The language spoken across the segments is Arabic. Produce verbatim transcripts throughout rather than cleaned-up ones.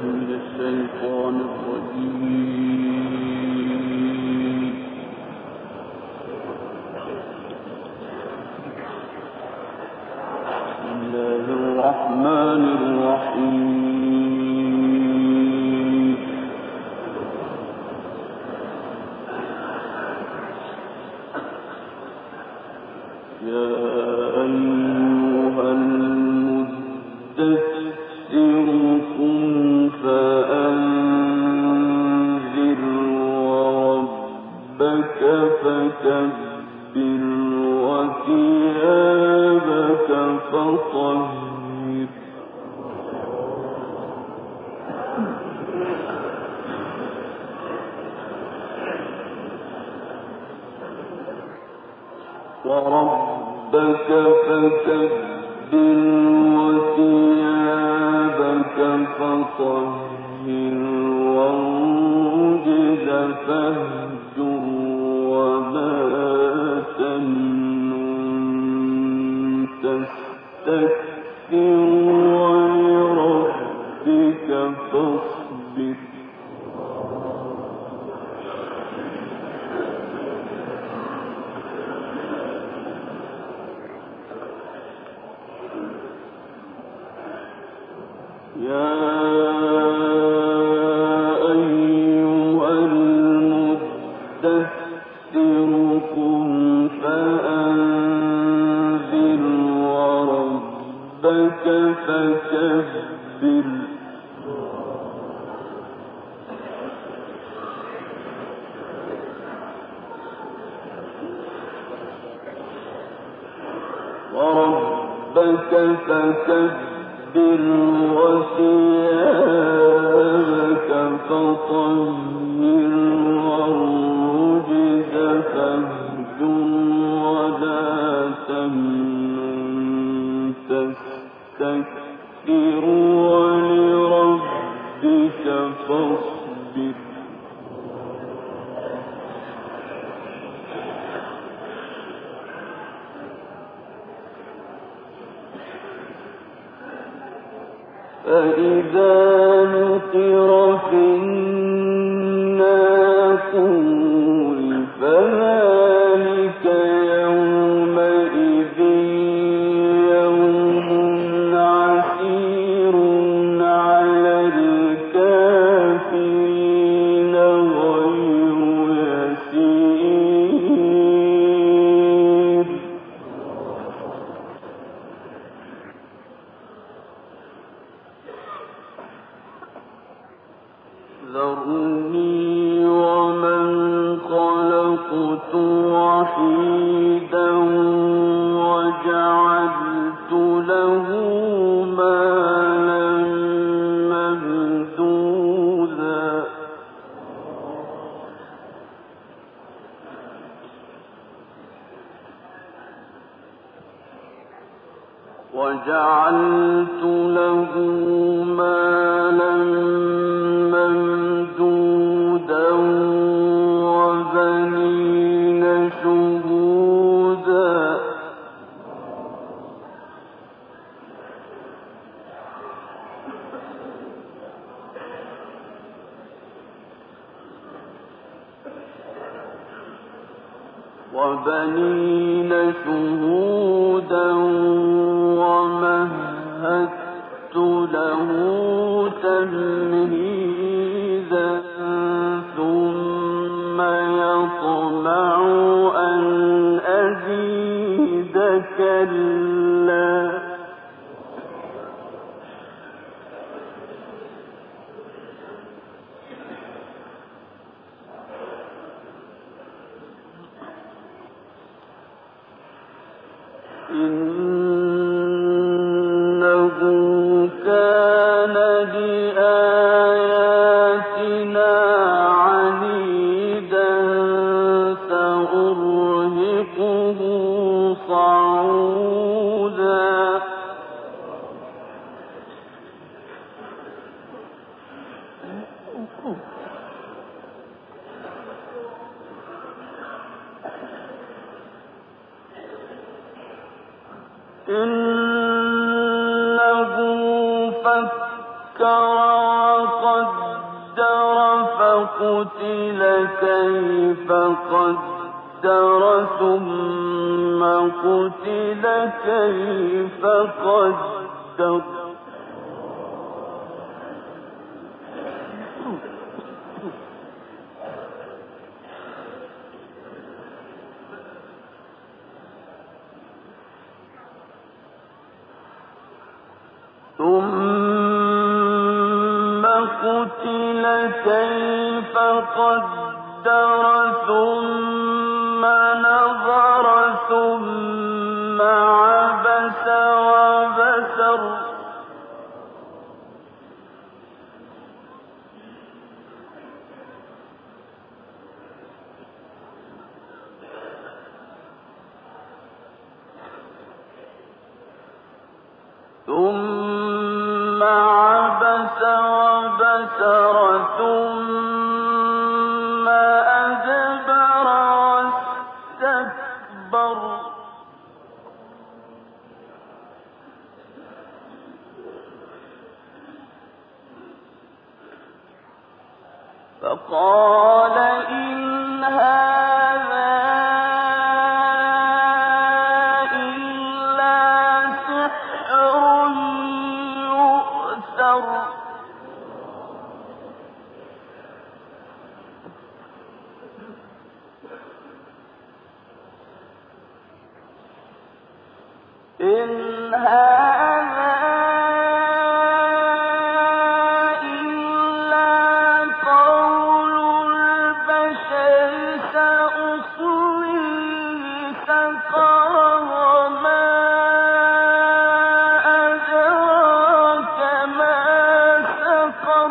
من الشيطان الرجيم. بسم الله الرحمن الرحيم. يا أيها المدثر قم فأنذر وربك فكبر وثيابك فطهر وربك فكبر وثيابك فطهر والرجز فاهجر ولا تمنن تستكثر ولربك فاصبر يا أيها المدثر قم فأنذر وربك فكبر وربك فكبر وثيابك فطهر والرجز فاهجر ولا تمنن تستكثر ولربك فاصبر فإذا نقر في الناقور فذلك يومئذ يوم عسير على الكافرين غير يسير ذرني ومن خلقت وحيدا وجعلت له مالا ممدودا وجعلت له مالا ممدودا وبنين شهودا وبنين شهودا ومهدت له تمهيدا ثم يطمع أن أزيد كلا إنه كان لآياتنا عنيدا سأرهقه صعودا إنه فكر قتل كيف قدر ثم قتل كيف قدر ثم قتل كيف قدر ثم نظر ثم عبس وبسر ثم عبس وبسر ثم أدبر واستكبر فقال إن هذا إلا سحر يؤثر إن هذا إلا قول البشر سأصليه سقر وما أدراك ما سقر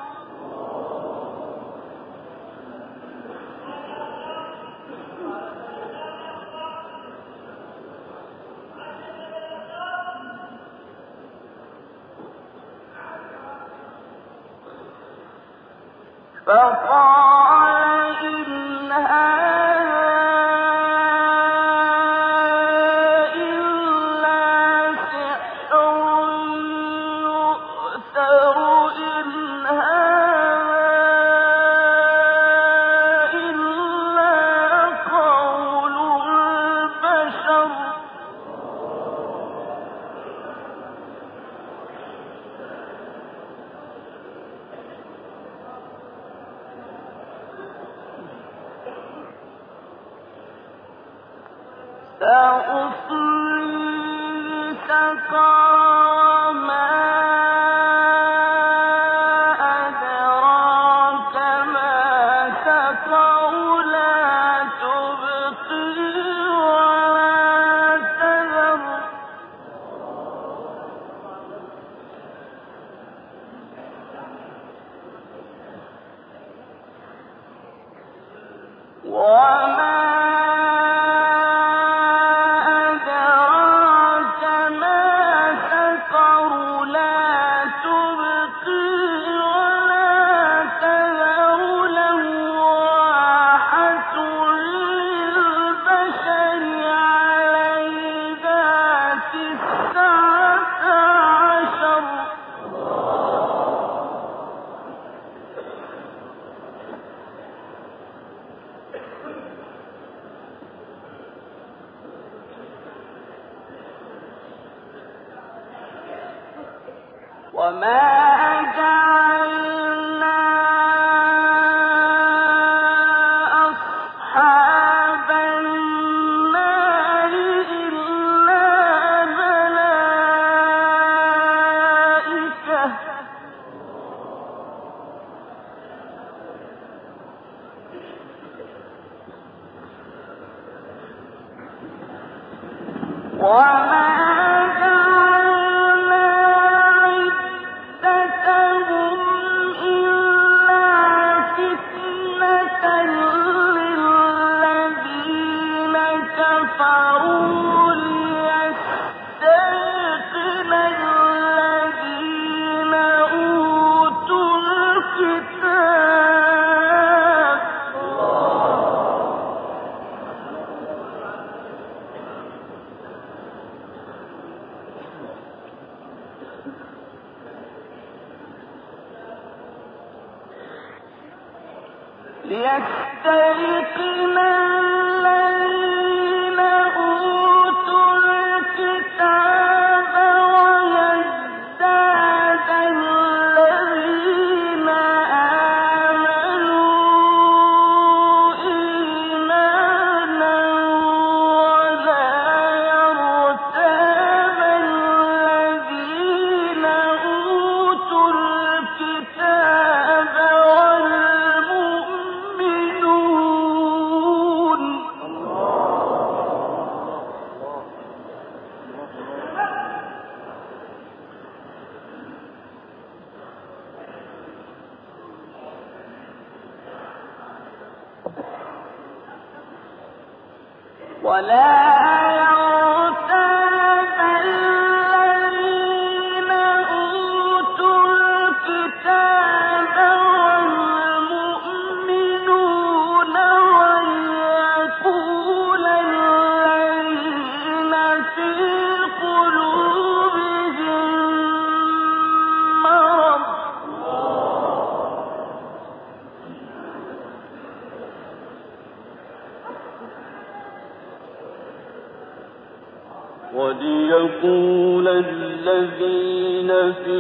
فقال إن هذا إلا سحر يؤثر إن هذا إلا قول البشر سأصليه سقر ما أدراك ما سقر لا تبقي ولا تذر وما وما جعلنا أصحاب النار إلا ملائكة وما جعلنا عدتهم ليستيقن الذين أوتوا الكتاب ويزداد الذين آمنوا إيمانا ولا يرتاب الذين أوتوا الكتاب والمؤمنون. ولا يرتاب الذين أوتوا الكتاب والمؤمنون وليقول الذين في قلوبهم مرض وليقول الذين في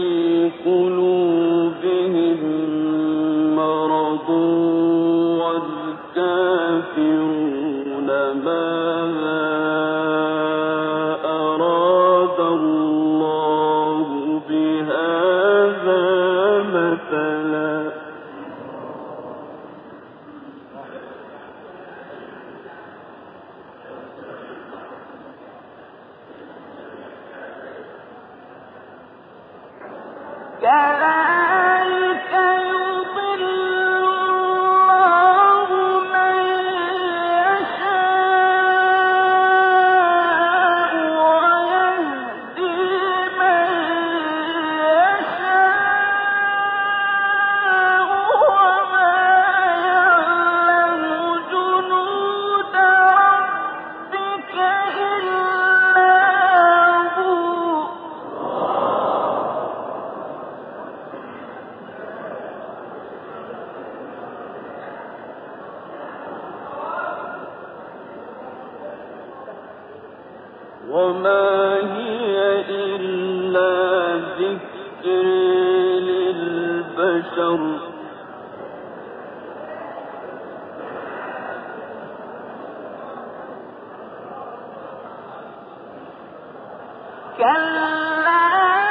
قلوبهم مرض والكافرون ماذا أراد الله بهذا مثلا. كذلك يضل الله من يشاء ويهدي من يشاء وما يعلم جنود ربك إلا هو. وما هي إلا ذكر للبشر كلا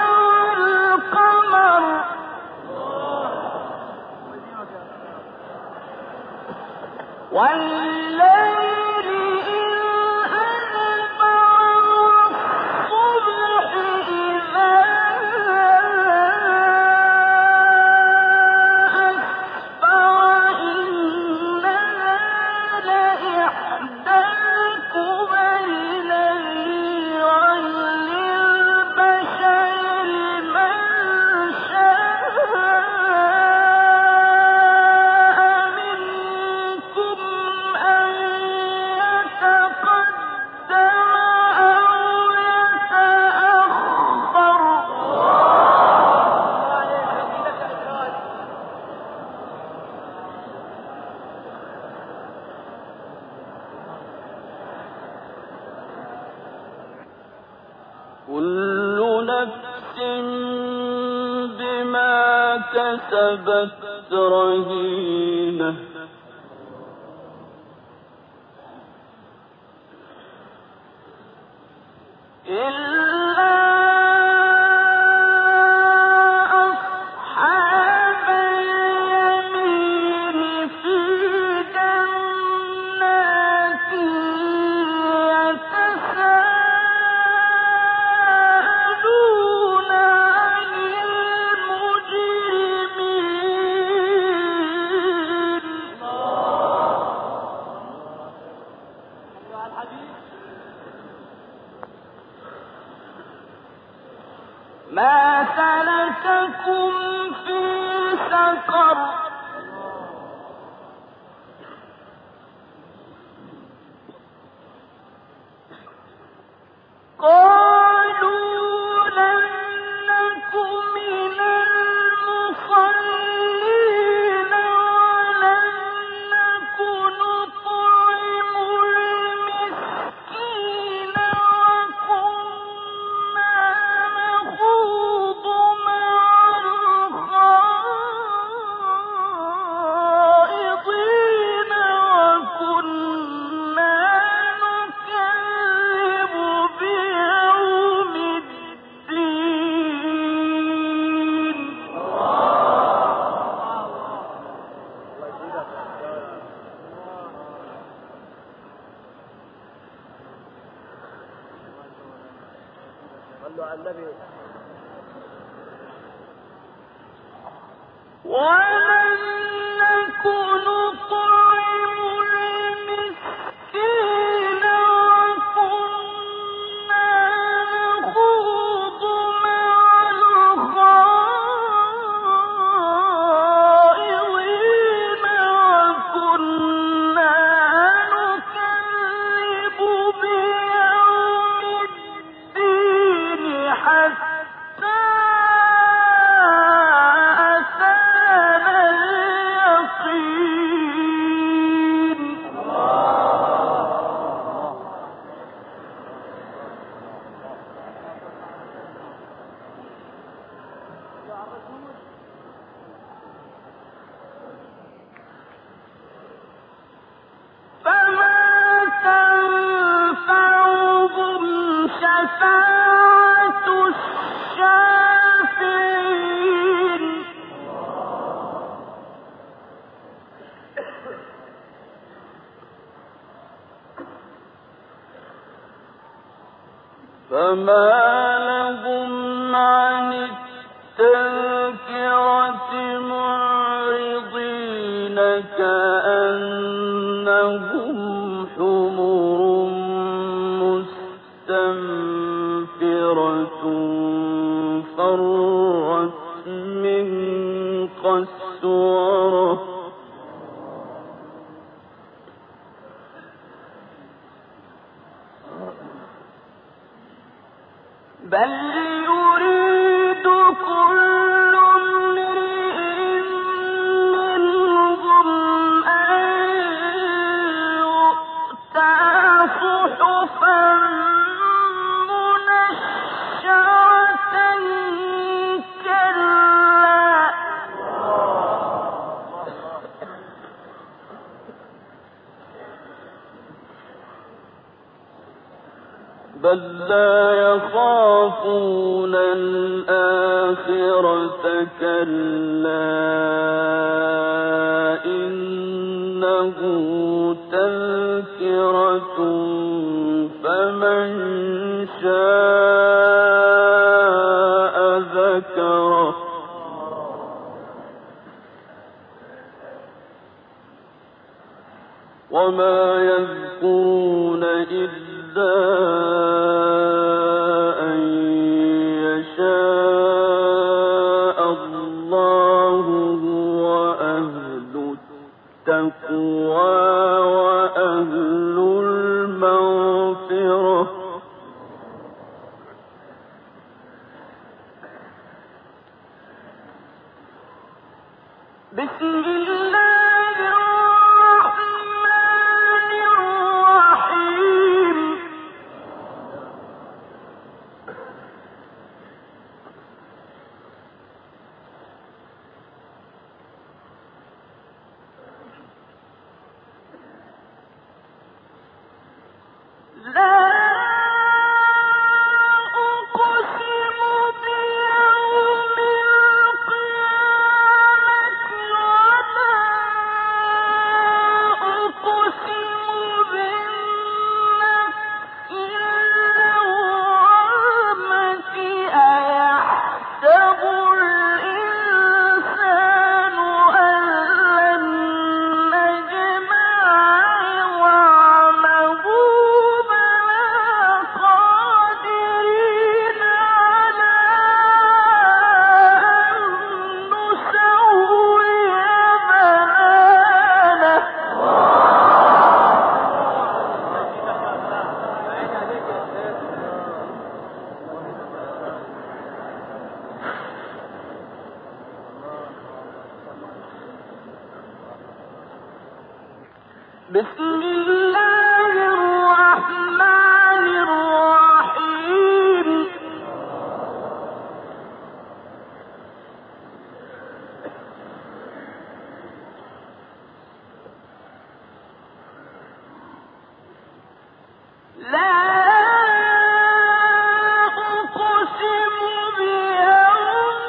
والقمر والليل إذ أدبر والصبح إذا أسفر إنها لإحدى الكبرين وللبشر من شاء منكم أن يتقدم أو يتأخر. كل نفس بما كسبت رهينة إلا أصحاب اليمين في جنات يتساءلون عن المجرمين. ما سلككم في سقر قالوا لم نك من المصلين ولم فما لهم عن التذكرة معرضين كأنهم حمر مستنفرة فرت من قسورة بل يريد كل امرئ منهم أن يؤتى صحفا منشرة كلا بل لا يخافون الآخرة كلا إنه تذكرة فمن شاء ذكره وما يذكرون إلا أن يشاء الله هو أهل التقوى وأهل المغفرة بسم الله الرحمن الرحيم لا أقسم بيوم القيامة ولا أقسم بالنفس اللوامة أيحسب الإنسان أن لن نجمع عظامه بلى قادرين على أن نسوي بنانه بسم الله الرحمن الرحيم لا أقسم بيوم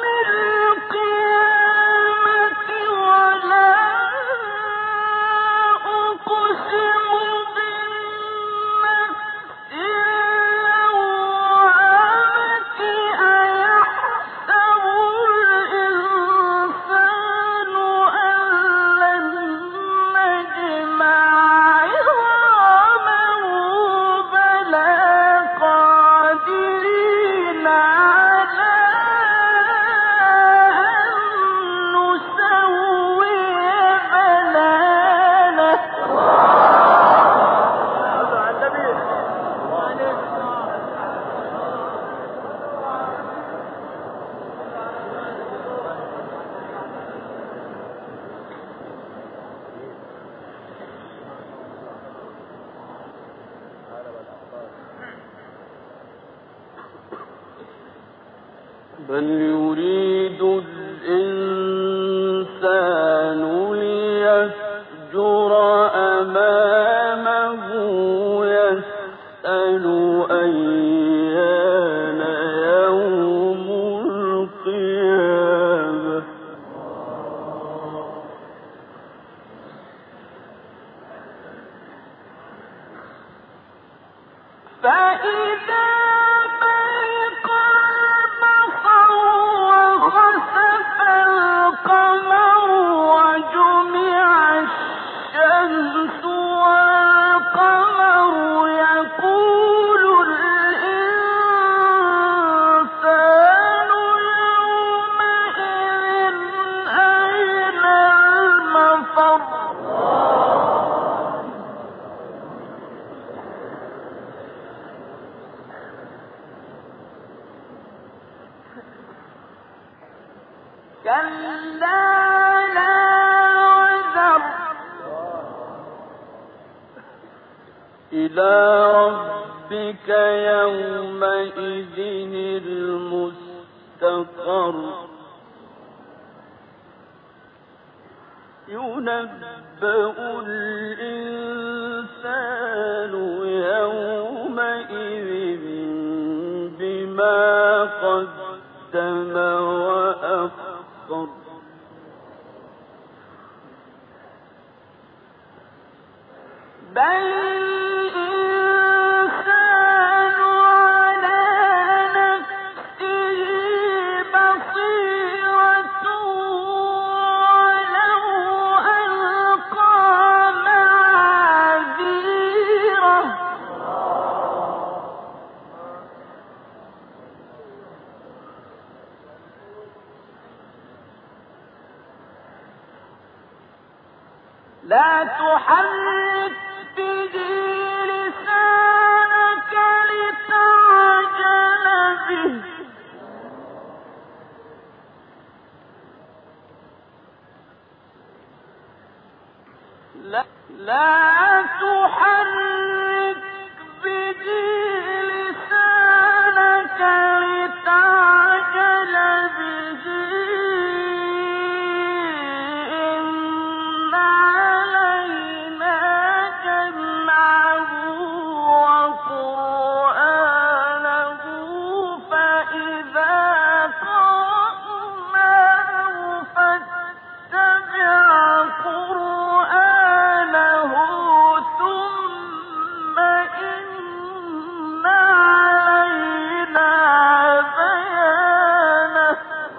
القيامة ولا أقسم بل يريد الإنسان ليفجر أمامه يسأل أيان يوم القيامة فإذا برق البصر وخسف القمر وجمع الشمس والقمر يقول الإنسان يومئذ أين المفر كلا لا وزر إلى ربك يومئذ المستقر ينبأ الإنسان يومئذ بما قدم وأخر بل الإنسان على نفسه بصيرة ولو ألقى معاذيره لا تحرك به لسانك لتعجل به لا, لا تحرك به لسانك لتعجل به إن علينا جمعه وقرآنه فإذا قرأناه فاتبع قرآنه ثم إن علينا بيانه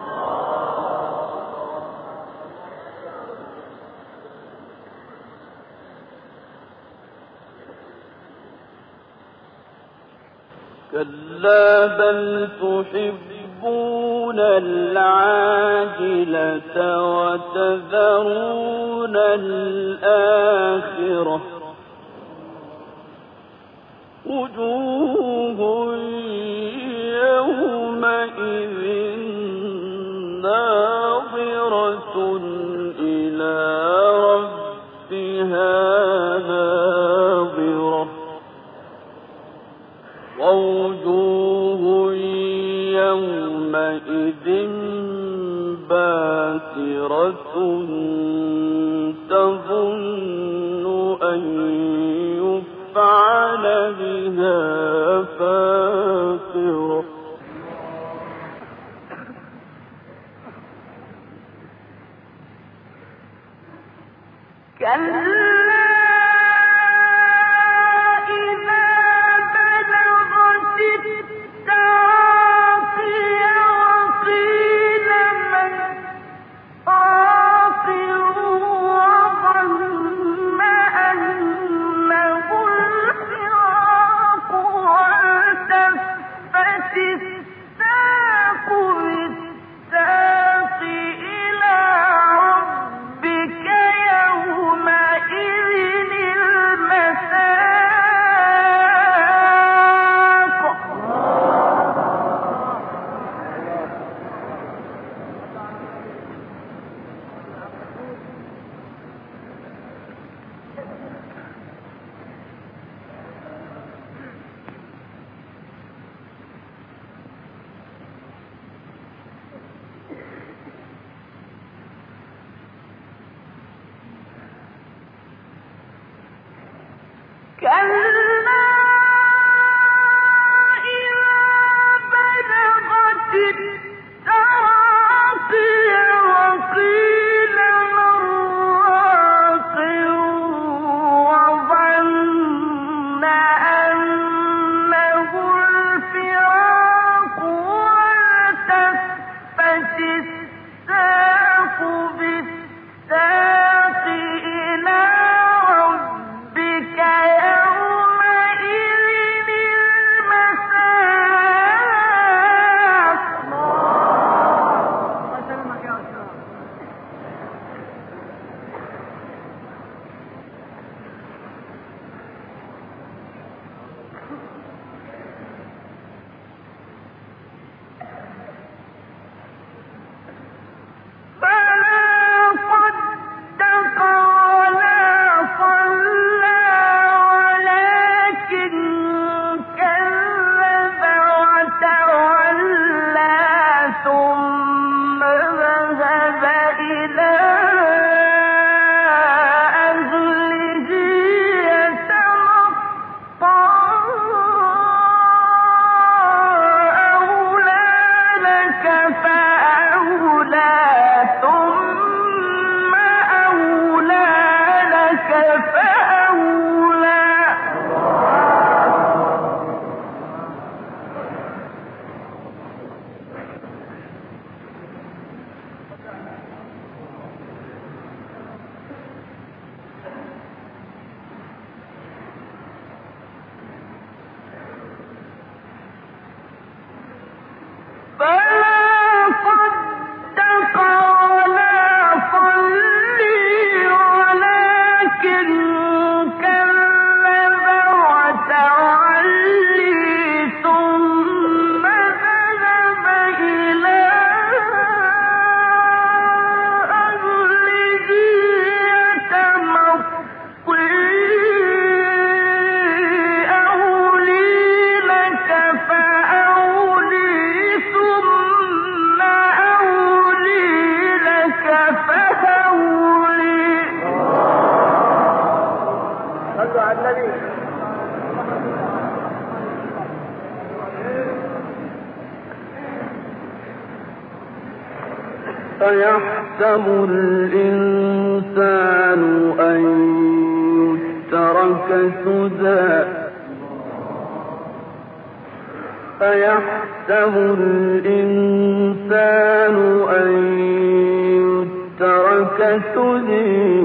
كلا بل تحبون العاجلة وتذرون الآخرة وجوه يومئذ ناظرة إلى ربها ناظرة ووجوه يومئذ باسرة تظن أن يفعل بها فاقرة كلا الساق بالساق إلى ربك يومئذ أيحسب الإنسان أن يترك سدى أيحسب الإنسان أن يترك سدى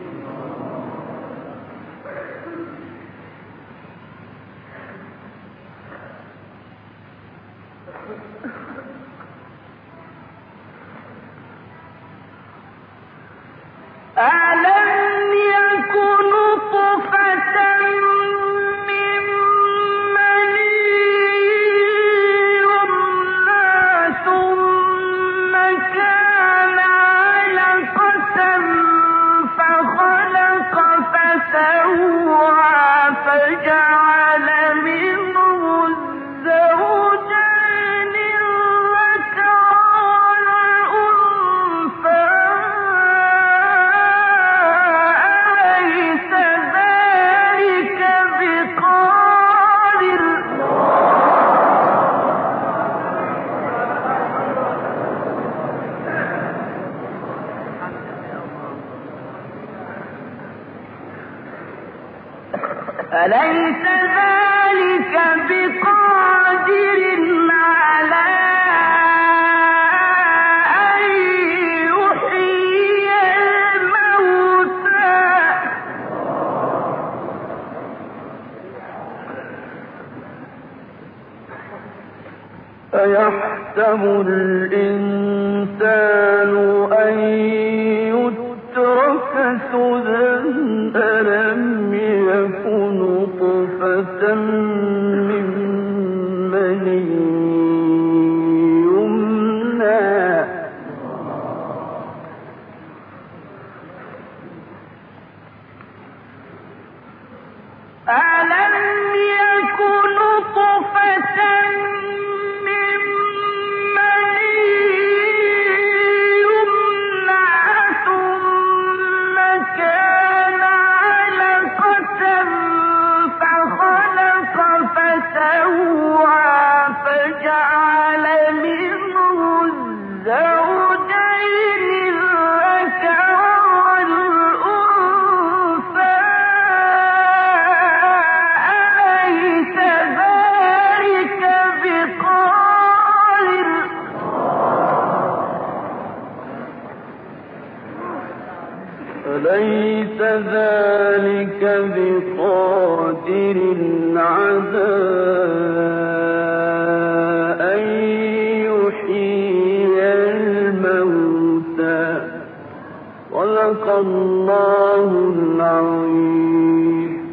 ألم يكن نطفة من مني يمنى ثم كان علقة فخلق فسوى فجعل منه الزوجين الذكر والأنثى أليس ذلك بقادر على أن يحيي الموتى أيحسب الإنسان أن يترك سدى ألم يكن نطفة من مني يمنى ألم يكن نطفة من مني يمنى أليس ذلك بقادر على أن يحيي الموتى صدق الله العظيم.